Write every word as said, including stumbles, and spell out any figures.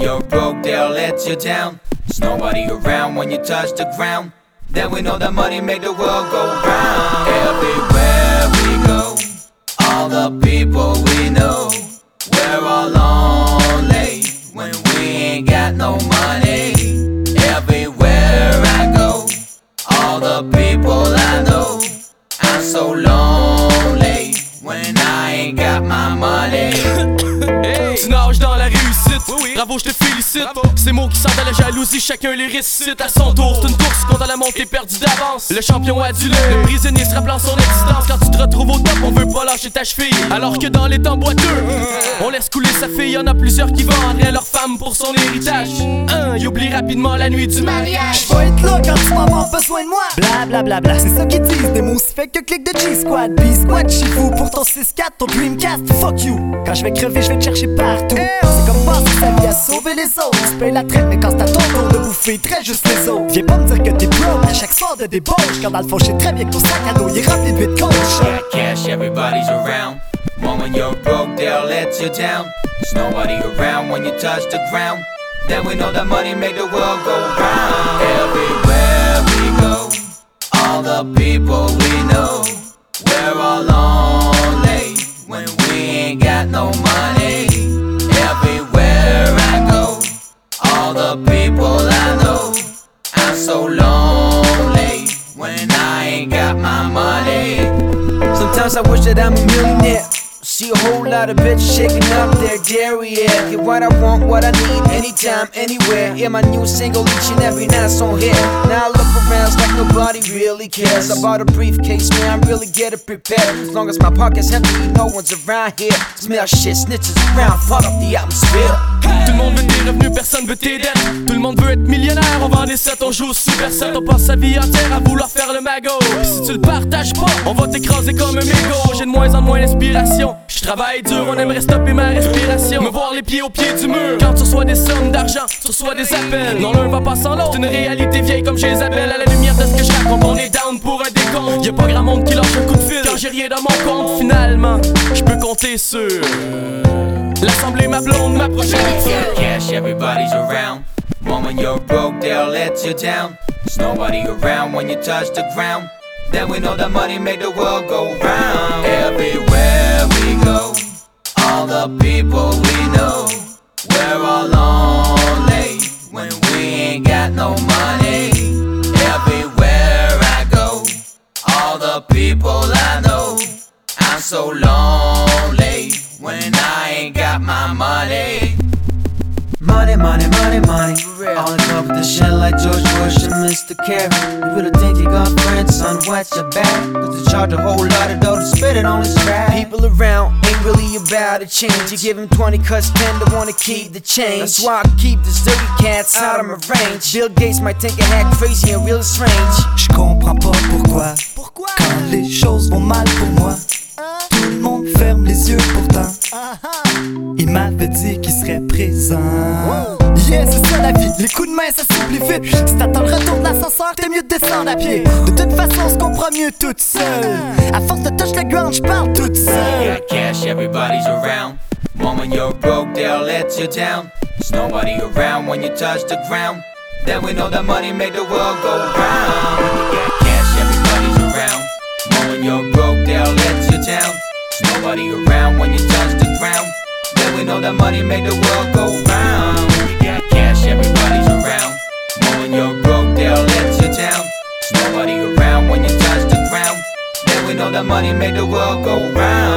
you're broke, they'll let you down. There's nobody around when you touch the ground. Then we know that money make the world go round. Everywhere we go, all the people we know, we're all lonely when we ain't got no money. Everywhere I go, all the people I know, I'm so lonely when I ain't got my money. Hey. Tu nages dans la réussite, oui, oui. Bravo, je te félicite. Bravo. Ces mots qui sentent à la jalousie, chacun les récite à son tour. C'est une course contre la montée perdue d'avance. Le champion adulé, le prisonnier se rappelant son existence. Quand tu te retrouves au top, on veut pas lâcher ta cheville. Alors que dans les temps boiteux, on laisse couler sa fille. Y'en a plusieurs qui vendraient leur femme pour son héritage. Un, il oublie rapidement la nuit du mariage. J'vais être là quand tu vas avoir besoin de moi. Bla bla bla bla, c'est ça qu'ils disent. Des mots si fait que clic de G-Squad. B-Squad chez vous pour ton six quatre, ton Dreamcast. Fuck you. Quand je vais crever, je vais te chercher partout. C'est comme passer sa vie à sauver les autres. Tu payes la traite, mais quand c'est à ton tour de bouffer, très juste les autres. Viens pas me dire que t'es broke à chaque soir de débauche. Quand dans le fond, je sais très bien que ton sac à dos, il est rempli de bitcoins. Got cash, everybody's around. One when you're broke, they'll let you down. There's nobody around when you touch the ground. Then we know that money make the world go round. Everywhere we go, all the people we know, we're all lonely when we ain't got no money. Everywhere I go, all the people I know, I'm so lonely when I ain't got my money. Sometimes I wish that I'm a millionaire. See a whole lot of bitches shaking up their derriere. Get what I want, what I need, anytime, anywhere. Yeah, my new single each and every night's on here. Now I look around, it's like nobody really cares. I bought a briefcase, man, I'm really getting prepared. As long as my pocket's empty, no one's around here. Smell shit, snitches around, fuck up the atmosphere. Tout le monde veut tes revenus, personne veut tes dettes. Tout le monde veut être millionnaire, on vend des sets, on joue au Super sept. On passe sa vie entière à vouloir faire le magot. Pis si tu le partages pas, on va t'écraser comme un mégot. J'ai de moins en moins d'inspiration. Je travaille dur, on aimerait stopper ma respiration. Me voir les pieds au pied du mur. Quand tu reçois des sommes d'argent, tu reçois des appels. Non, l'un va pas sans l'autre, c'est une réalité vieille comme je les appelle. À la lumière de ce que je raconte, on est down pour un décompte. Y'a pas grand monde qui lâche un coup de fil quand j'ai rien dans mon compte. Finalement, je peux compter sur l'assemblée, ma blonde, ma prochaine. Got cash, everybody's around. One when you're broke, they'll let you down. There's nobody around when you touch the ground. Then we know that money make the world go round. Everywhere we go, all the people we know, we're all lonely when we ain't got no money. Everywhere I go, all the people I know, I'm so lonely when I ain't got my money. Money, money, money, money. All in love with the shit like George Bush and Mister Kerry. You really think you got friends, son, watch your back. Cause they charge a whole lot of dough to spit it on this track. People around ain't really about to change. You give them twenty cause ten to wanna keep the change. That's why I keep these dirty cats out of my range. Bill Gates might think I act crazy and real strange. J'comprends pas pourquoi, pourquoi quand les choses vont mal pour moi, tout le monde ferme les yeux pourtant. Il m'avait dit qu'il serait présent. Yeah, c'est ça la vie, les coups de main ça s'oublie vite. Si t'attends le retour de l'ascenseur, t'es mieux de descendre à pied. De toute façon, on se comprend mieux toute seule. À force de touch le ground, j'parle toute seule. Got cash, everybody's around. One when you're broke, they'll let you down. There's nobody around when you touch the ground. Then we know that money make the world go round. Got cash, everybody's around. One when you're broke, they'll let you down. There's nobody around when you touch the ground. Then we know that money make the world go round. Got cash, everybody's around. One when you're broke, they'll let you down. There's nobody around when you touch the ground. Then we know that money make the world go round.